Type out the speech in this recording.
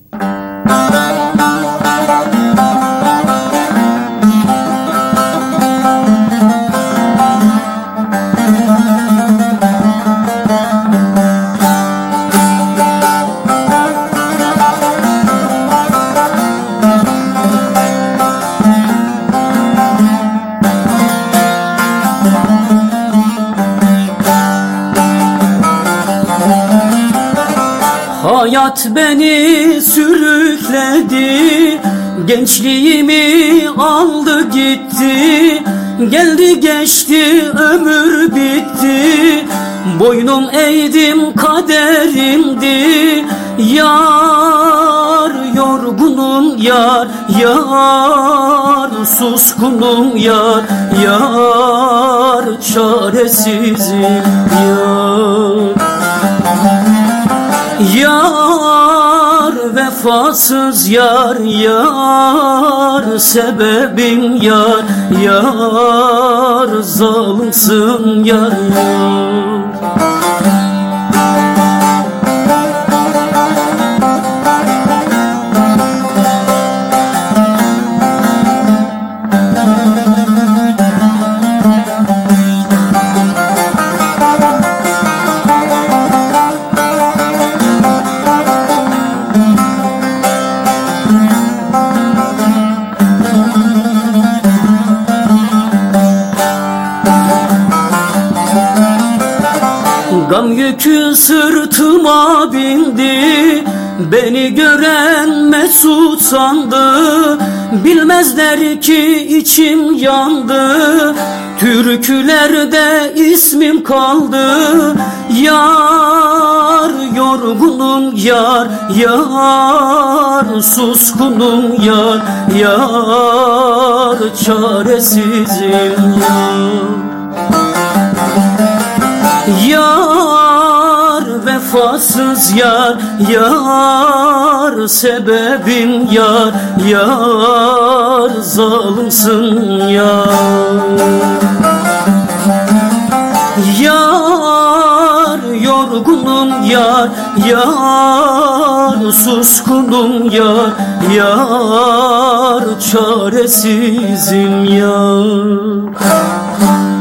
Hayat beni sürükledi, gençliğimi aldı gitti. Geldi geçti ömür bitti, boynum eğdim kaderimdi. Yar yorgunum yar, yar suskunum yar, yar çaresizim yar. Yar vefasız yar, yar sebebim yar, yar zalimsin yar, yar. Gam yükü sırtıma bindi, beni gören mesut sandı. Bilmezler ki içim yandı, türkülerde ismim kaldı. Yar yorgunum yar, yar suskunum yar, yar çaresizim yar. Yar vefasız yar, yar sebebim yar, yar zalimsin yar. Yar yorgunum yar, yar suskunum yar, yar çaresizim yar.